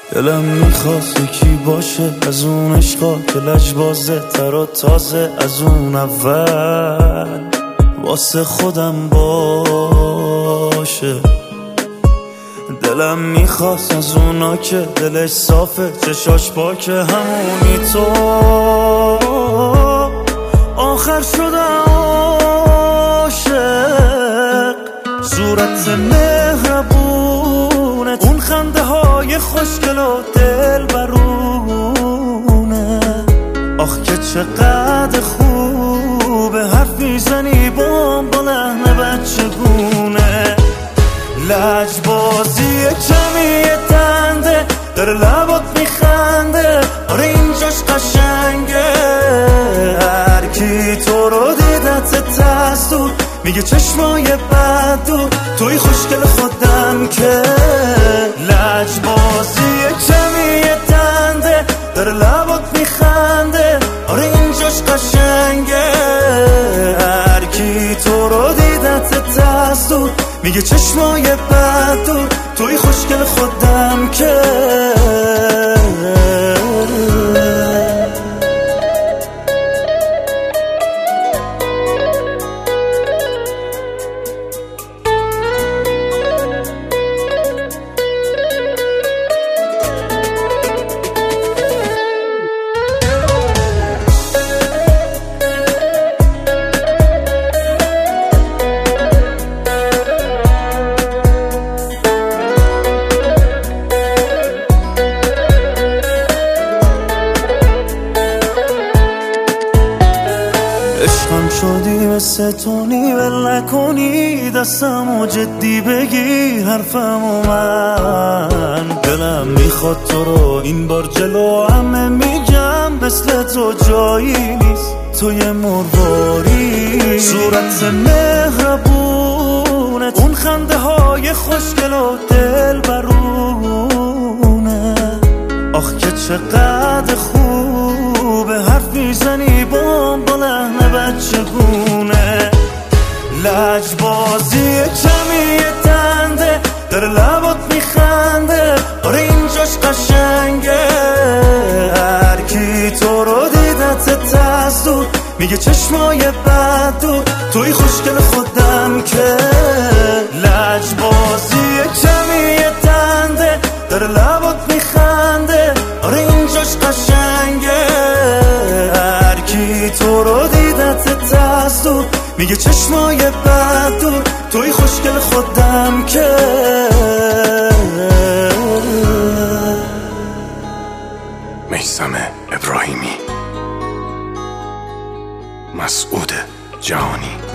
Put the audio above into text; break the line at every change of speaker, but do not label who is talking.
دلم میخواست یکی باشه از اون عشقا که لجبازه تر و تازه از اون اول، واسه خودم باشه. دلم میخواست از اونا که دلش صافه چشاش پاکه، همونی تو آخر شدم عاشق. صورت مهربونت، اون خنده های خوشگل و دل برونه، آخ که چقدر خوبه حرف میزنی با لحن بچگونه. لجبازی کمی تنده داره لبات میخنده، آره اینجاش قشنگه. هر کی تو رو دیدت تستور میگه چشمای بد دور، توی خوشگل خودم که. لجبازی کمی تنده داره لبات میخنده، آره اینجاش قشنگه. هر کی تو رو دیدت تستور میگه چشمای بد دور، توی خوشگل خودم که. عشقم شدی مثل تونی ول نکنی، دستمو جدی بگیر حرفمو من. دلم میخواد تو رو این بار جلو همه میگم، مثل تو جایی نیست توی مرواری. صورت مهربونت، اون خنده های خوشگل و دل برونه، آخ که چقدر خوبه حرف میزنی با لحن بچگونه. لجبازی کمی تنده داره لبات میخنده، آره اینجاش قشنگه. هر کی تو رو دیدت تستور میگه چشمای بد دور، توی خوشگل خودم که. لجبازی کمی تنده داره لبات میخنده، آره اینجاش قشنگه. هر کی تو رو دیدت تستور میگه چشمای بد دور، توی خوشگل خودم که.
میثم ابراهیمی، مسعود جهانی.